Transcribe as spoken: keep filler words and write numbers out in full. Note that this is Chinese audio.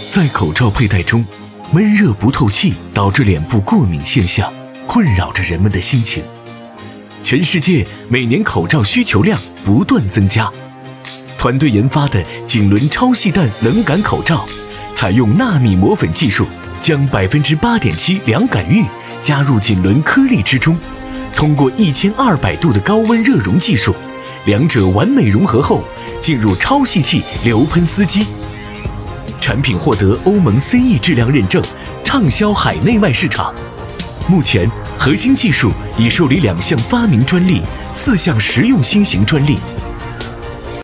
在口罩佩戴中，闷热不透气导致脸部过敏现象，困扰着人们的心情。全世界每年口罩需求量不断增加，团队研发的锦纶超细弹冷感口罩，采用纳米磨粉技术，将 百分之八点七 凉感玉加入锦纶颗粒之中，通过一千二百度的高温热熔技术，两者完美融合后进入超细气流喷丝机。产品获得欧盟 C E 质量认证，畅销海内外市场。目前核心技术已受理两项发明专利、四项实用新型专利。